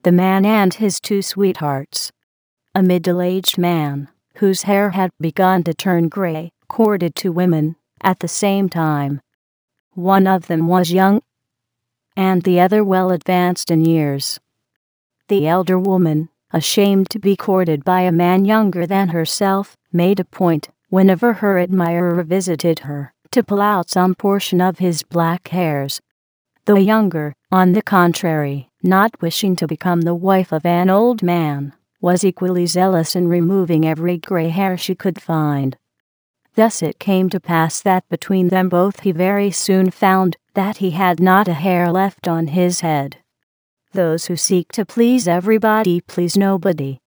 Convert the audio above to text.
the man and his two sweethearts. A middle-aged man, whose hair had begun to turn gray, courted two women at the same time. One of them was young, and the other well advanced in years. The elder woman, ashamed to be courted by a man younger than herself, made a point, whenever her admirer visited her, to pull out some portion of his black hairs. The younger, on the contrary, not wishing to become the wife of an old man, was equally zealous in removing every gray hair she could find. Thus it came to pass that between them both he very soon found that he had not a hair left on his head. Those who seek to please everybody please nobody.